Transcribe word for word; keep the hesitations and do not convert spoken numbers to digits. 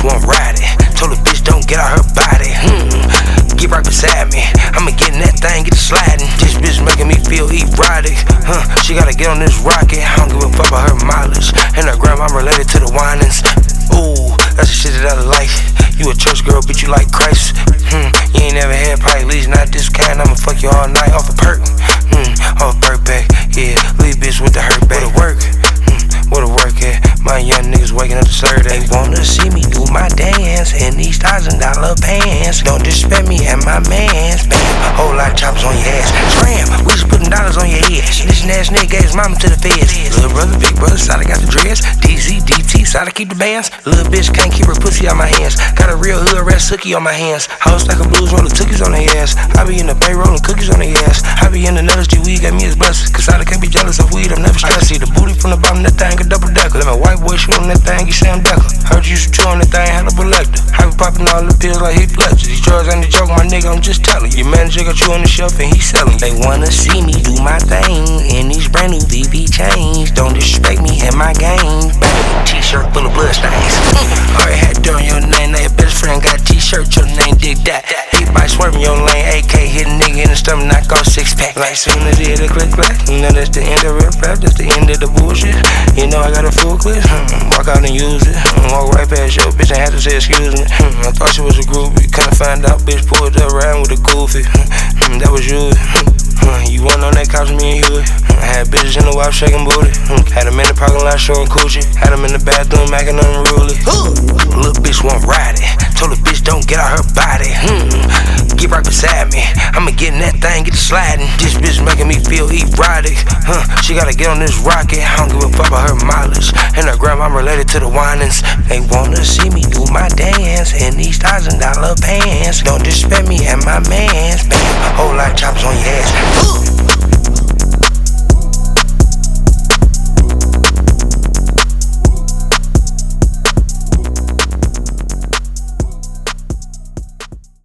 bitch won't ride it. Told the bitch don't get out her body. Hmm. Get right beside me. I'ma get in that thing, get it sliding. This bitch making me feel erotic. Huh. She gotta get on this rocket. I don't give a fuck about her mileage. And her grandma related to the whinings. Ooh, that's the shit that I like. You a church girl, bitch, you like Christ. Hmm. You ain't never had pie, at least not this kind. I'ma fuck you all night off a perk. Hmm. Off a perk back. Yeah, leave bitch with the hurt back. Where to work? Hmm. Where to work at? My young niggas waking up to serve. They wanna see me do my dance in these thousand dollar pants. Don't disrespect me and my mans. Bam, whole lot of choppers on your ass. Scram, we just putting dollars on your head. This ass nigga gave his mama to the feds. Little brother, big brother, side I got the dress. D Z, D T, side I keep the bands. Little bitch can't keep her pussy out my hands. Got a real hood red sookie on my hands. House like a blues roller cookies on their ass. I be in the bay rolling cookies on their ass. I be in the nutters, G weed got me as blessed. Cause I can't be jealous of weed, I'm never stressed. See the booty from the bottom, that thing a double decker. Let my white boy shoot on that thing, you Sam Decker. Heard you used to chew on that thing, had a selector. I be popping all the pills like he fletcher. These drugs ain't a joke, my nigga, I'm just telling. Your manager got you on the shelf and he selling. They wanna see me do my thing in these brand new V V chains. Don't disrespect me and my game. T-shirt full of blood stains. Already had dirt on your name, now your best friend got a t-shirt, your name dig that. He by swerving your lane, A K hit a nigga in the stomach, knock off six pack. Like soon as he hit a click clack, now that's the end of rip rap, that's the end of the bullshit. You know I got a full clip, hmm. Walk out and use it, hmm. Walk right past your bitch, ain't have to say excuse me. Hmm. I thought she was a groupie, couldn't find out, bitch pulled up around with a goofy. Hmm. That was you. Hmm. You wasn't on that couch, me and you. Hmm. I had bitches in the wife shaking booty. Hmm. Had them in the parking lot showing coochie. Had them in the bathroom macking unruly. Little bitch won't ride it. Told the bitch don't get out her body. Hmm. Get right beside me. I'ma get in that thing, get it sliding. This bitch making me feel erotic. Huh. She gotta get on this rocket. I don't give a fuck about her mileage. And her grandma related to the whinings. They wanna see me do my dance in these thousand dollar pants. Don't disrespect me and my mans. Bam, whole lot of choppers on your ass.